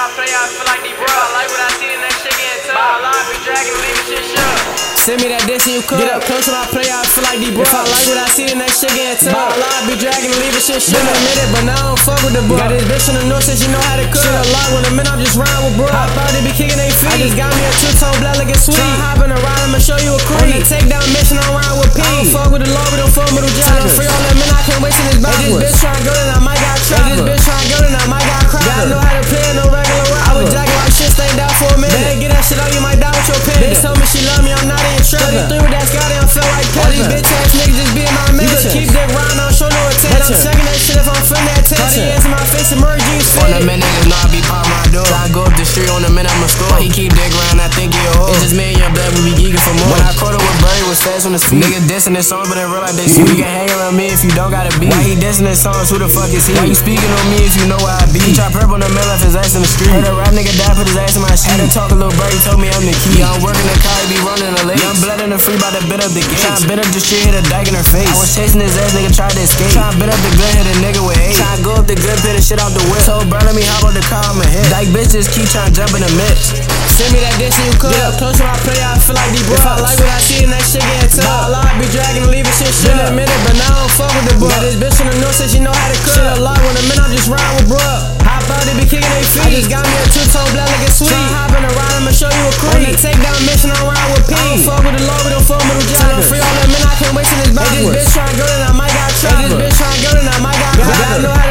my play, I feel like these bro. I like what I see, and that shit getting tough. My life be dragging, leaving shit shook. Send me that diss and you cook. Get up close to my play, I feel like these bro. If I like what I see, then that shit getting tough. My life be dragging, leaving shit shook. Been a minute, but now I don't fuck with the bro. Got this bitch in the north, says she know how to cook. Shit a lot when I'm in, I'm just riding with bro. Hop out, they be kicking they feet. I just got me a two-tone black looking sweet. Try hop in a ride, I'ma show you a creep. On that takedown mission, I'm riding with P. I don't fuck with the law, we don't fuck with the job. Tell them free all that men, I can't wait till this backwards. This bitch tryna go, then I might got trapper. This bitch tryna go, then I might got cracker. Gotta know how to play in no regular rapper. I was jacking like shit, staying down for a minute. Better get that shit out, you might die with your panda. Bitch told me she love me, I'm not in trouble. 33 with that Scotty, I feel like Petty. All these bitch ass niggas just be in my mansion. You can keep that round, I don't show no attention. I'm checking that shit if I'm feeling that tension. Cardi hands in my face, emergency fit. On the man, niggas know I be pop my door. Try to go up the street on the man, I'ma score. He keep dick around, I think he a hoe. It's just me and your blood, we be geeking for more. When I caught up with Bird, was fast on his feet. Niggas dissing this song, but in real life they see. You can hang around me if you don't got a beat. Why he dissing this songs, who the fuck is he? Why you speaking on me if you know where I be? He try purple on the man, left his ass in the street. Heard a rap nigga die, put his ass in my sheet. Had to talk a little Bird, he told me I'm the key. I'm working the car, he be running the lake. Young blood in the free, bout to bit up the gate. Try to bit up the shit, hit a dyke in her face. I was chasing his ass, nigga tried to escape. Try to bit up the good, hit a nigga with hate. Try to go up the good, pit the shit out the whip. Told Bird, let me hop on the car, I'ma hit. Dyke bitches keep trying to jump in the mix. Send me that diss and you cook. Get up close to my play, I feel like these bro. If I like what I see, then that shit getting tough. My life be dragging, leaving shit shook. Been a minute, but now I don't fuck with the bro. Got this bitch in the north, says she know how to cook. Shit a lot when I'm in, I'm just riding with bro. Hop out, they be kicking they feet. I just got me a two-tone black looking sweet. Try hop in a ride, I'ma show you a creep. On that takedown mission, I'm riding with P. I don't fuck with the law, we don't fuck with the job. Tell them free all that men, I can't wait till this backwards. This bitch tryna go, then I might got trapper. This bitch tryna go, then I might got cracker. Gotta know how to